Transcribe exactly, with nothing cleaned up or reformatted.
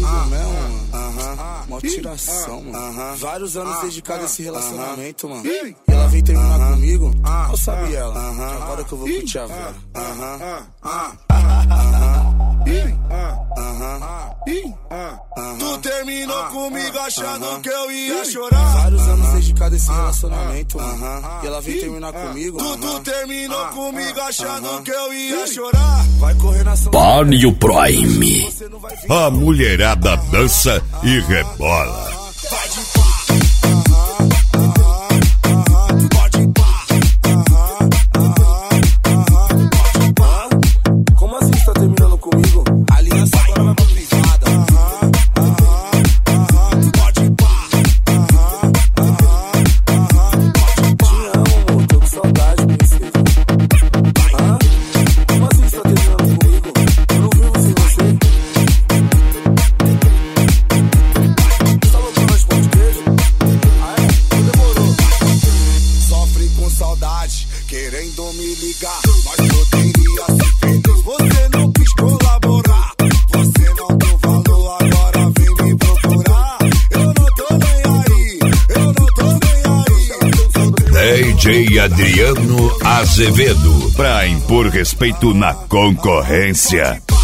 mesmo, mano. Aham, mó tiração, mano. Vários anos dedicado a esse relacionamento, mano. E ela vem terminar comigo, eu sabia ela. Agora que eu vou curtir a vela. Tu terminou comigo achando que eu ia chorar. Vários anos dedicado a esse relacionamento, mano. E ela vem terminar comigo. Tu, tu terminou comigo achando que eu ia chorar. Vai correr na São Pônio Prime. A mulherada dança e rebola. Vai de pá. Como assim você tá terminando comigo? Aliança agora vai pra privada. Pode pá. Te amo, amor, tô com saudade, princesa. Como assim você tá terminando comigo? Eu não vivo sem você. Tá loucando as pão de queijo? Ah é? Demorou. Sofre com saudade, querendo me ligar, mas poderia ser feliz. Você não quis colaborar, você não deu valor, agora vem me procurar. Eu não tô nem aí, eu não tô nem aí. D J Adriano Azevedo, pra impor respeito na concorrência.